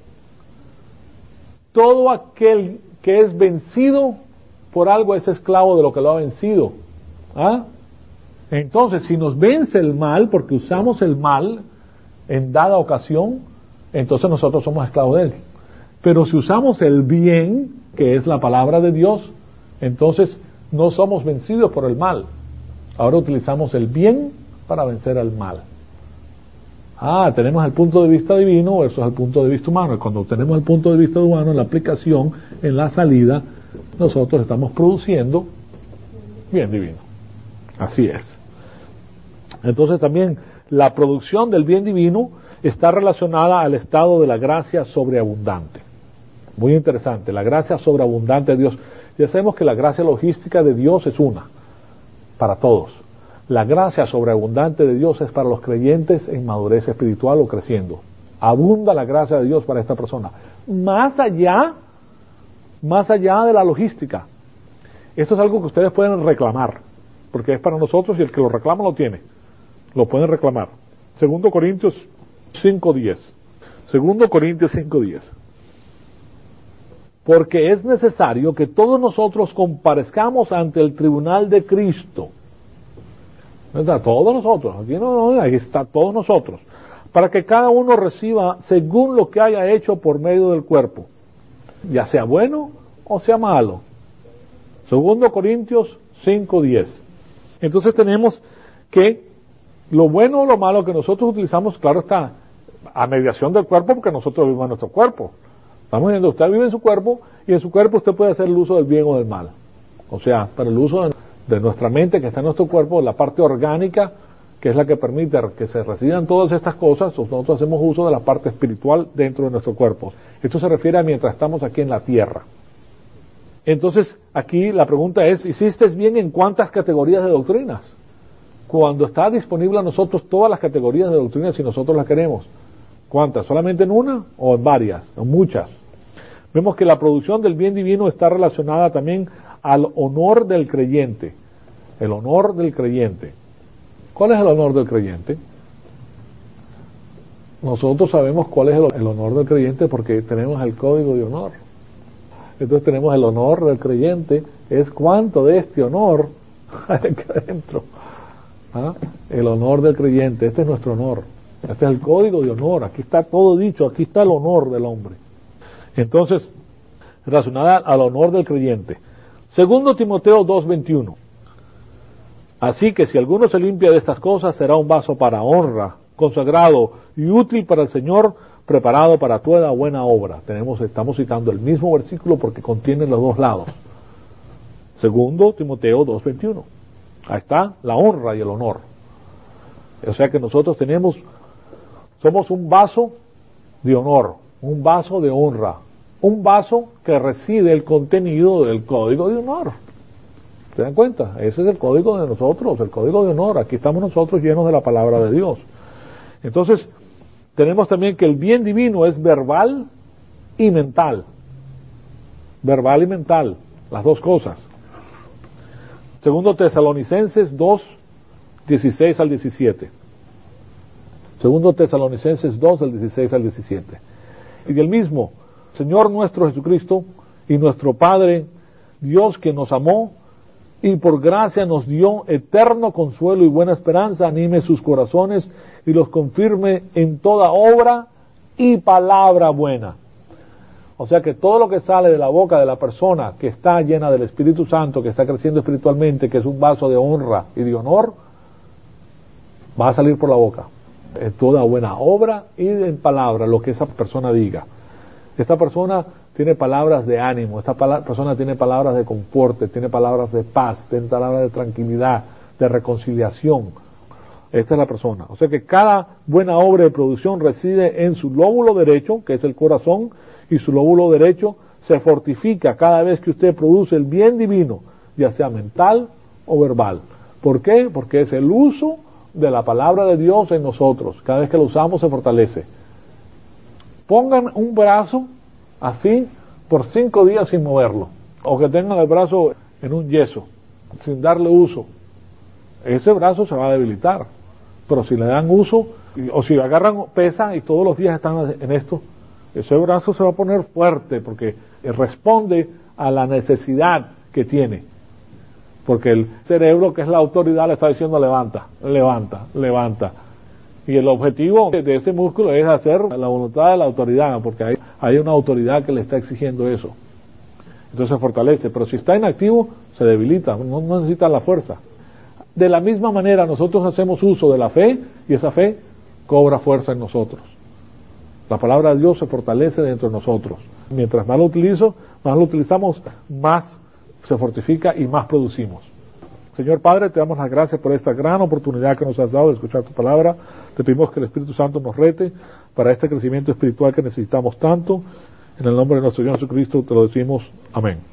Todo aquel que es vencido por algo es esclavo de lo que lo ha vencido. Entonces, si nos vence el mal, porque usamos el mal en dada ocasión, entonces nosotros somos esclavos de él. Pero si usamos el bien, que es la palabra de Dios, entonces no somos vencidos por el mal. Ahora utilizamos el bien para vencer al mal. Tenemos el punto de vista divino versus el punto de vista humano. Y cuando tenemos el punto de vista humano, en la aplicación, en la salida, nosotros estamos produciendo bien divino. Así es. Entonces también la producción del bien divino está relacionada al estado de la gracia sobreabundante. Muy interesante, la gracia sobreabundante de Dios. Ya sabemos que la gracia logística de Dios es una, para todos. La gracia sobreabundante de Dios es para los creyentes en madurez espiritual o creciendo. Abunda la gracia de Dios para esta persona. Más allá de la logística. Esto es algo que ustedes pueden reclamar, porque es para nosotros y el que lo reclama lo tiene. Lo pueden reclamar. 2 Corintios 5:10. 2 Corintios 5:10. Porque es necesario que todos nosotros comparezcamos ante el tribunal de Cristo. ¿Verdad? Todos nosotros, aquí está todos nosotros, para que cada uno reciba según lo que haya hecho por medio del cuerpo, ya sea bueno o sea malo. 2 Corintios 5:10. Entonces tenemos que lo bueno o lo malo que nosotros utilizamos, claro está, a mediación del cuerpo, porque nosotros vivimos en nuestro cuerpo. Estamos viendo, usted vive en su cuerpo, y en su cuerpo usted puede hacer el uso del bien o del mal. O sea, para el uso de nuestra mente que está en nuestro cuerpo, la parte orgánica, que es la que permite que se residan todas estas cosas, nosotros hacemos uso de la parte espiritual dentro de nuestro cuerpo. Esto se refiere a mientras estamos aquí en la tierra. Entonces, aquí la pregunta es, ¿hiciste bien en cuántas categorías de doctrinas? Cuando está disponible a nosotros todas las categorías de doctrinas, si nosotros las queremos. ¿Cuántas? ¿Solamente en una o en varias? En muchas. Vemos que la producción del bien divino está relacionada también al honor del creyente. El honor del creyente. ¿Cuál es el honor del creyente? Nosotros sabemos cuál es el honor del creyente porque tenemos el código de honor. Entonces tenemos el honor del creyente, es cuánto de este honor hay aquí adentro. El honor del creyente, este es nuestro honor. Este es el código de honor, aquí está todo dicho, aquí está el honor del hombre. Entonces, relacionada al honor del creyente. 2 Timoteo 2:21. Así que si alguno se limpia de estas cosas, será un vaso para honra, consagrado y útil para el Señor, preparado para toda buena obra. Estamos citando el mismo versículo porque contiene los dos lados. Segundo Timoteo 2:21. Ahí está la honra y el honor. O sea que nosotros somos un vaso de honor, un vaso de honra, un vaso que recibe el contenido del código de honor. ¿Se dan cuenta? Ese es el código de nosotros, el código de honor. Aquí estamos nosotros llenos de la palabra de Dios. Entonces, tenemos también que el bien divino es verbal y mental. Verbal y mental, las dos cosas. Segundo Tesalonicenses 2, 16 al 17. Segundo Tesalonicenses 2, del 16 al 17. Y el mismo Señor nuestro Jesucristo y nuestro Padre, Dios que nos amó y por gracia nos dio eterno consuelo y buena esperanza, anime sus corazones y los confirme en toda obra y palabra buena. O sea que todo lo que sale de la boca de la persona que está llena del Espíritu Santo, que está creciendo espiritualmente, que es un vaso de honra y de honor, va a salir por la boca. En toda buena obra y en palabra, lo que esa persona diga. Esta persona tiene palabras de ánimo, esta persona tiene palabras de confort, tiene palabras de paz, tiene palabras de tranquilidad, de reconciliación. Esta es la persona. O sea que cada buena obra de producción reside en su lóbulo derecho, que es el corazón, y su lóbulo derecho se fortifica cada vez que usted produce el bien divino, ya sea mental o verbal. ¿Por qué? Porque es el uso de la palabra de Dios en nosotros. Cada vez que lo usamos se fortalece. Pongan un brazo así por 5 días sin moverlo, o que tengan el brazo en un yeso, sin darle uso. Ese brazo se va a debilitar, pero si le dan uso, o si agarran pesa y todos los días están en esto, ese brazo se va a poner fuerte, porque responde a la necesidad que tiene. Porque el cerebro, que es la autoridad, le está diciendo levanta, levanta, levanta. Y el objetivo de ese músculo es hacer la voluntad de la autoridad, porque hay una autoridad que le está exigiendo eso. Entonces se fortalece, pero si está inactivo, se debilita, no necesita la fuerza. De la misma manera, nosotros hacemos uso de la fe, y esa fe cobra fuerza en nosotros. La palabra de Dios se fortalece dentro de nosotros. Mientras más lo utilizamos, más se fortifica y más producimos. Señor Padre, te damos las gracias por esta gran oportunidad que nos has dado de escuchar tu palabra. Te pedimos que el Espíritu Santo nos rete para este crecimiento espiritual que necesitamos tanto. En el nombre de nuestro Señor Jesucristo te lo decimos. Amén.